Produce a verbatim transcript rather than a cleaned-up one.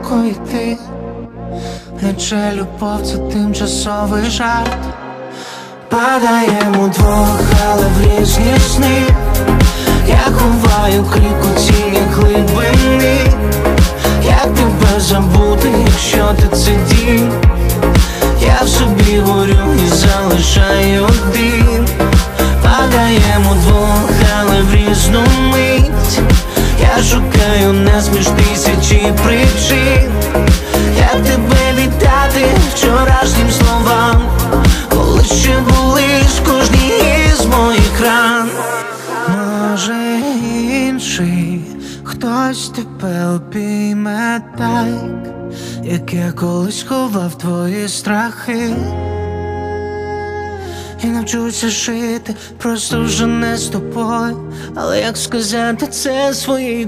далеко йти, наче любов це тимчасовий жарт. Падаємо двох, але в різні сни. Я ховаю крик у тіні глибини. Як тебе забути, якщо ти це дім? Я в собі горю і залишаю дим. Падаємо двох, але в різну мить. Я шукаю нас між тисячі причин. Як тебе віддати вчорашнім словам, коли ще були ж кожній із моїх ран? Може інший хтось тебе обійме так, як я колись ховав твої страхи, і навчуся жити просто вже не з тобою. Але як сказати це своїй